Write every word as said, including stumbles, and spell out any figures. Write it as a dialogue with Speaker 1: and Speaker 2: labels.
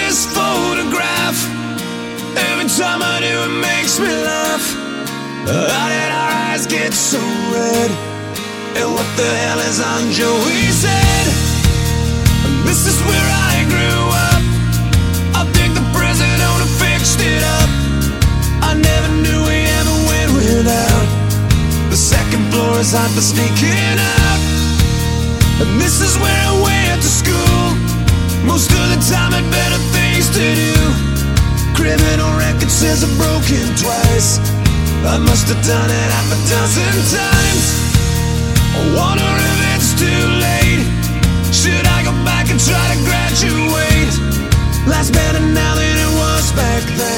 Speaker 1: this photograph. Every time I do, it makes me laugh. How did our eyes get so red? And what the hell is on Joey's head? This is where I grew up. I think the president fixed it up. I never knew we ever went without. The second floor is hot for sneaking out. And this is where I went to school. Most of the time had better things to do. Criminal record says I've broken twice. I must have done it half a dozen times. I wonder if it's too late. Should I go back and try to graduate? Life's better now than it was back then.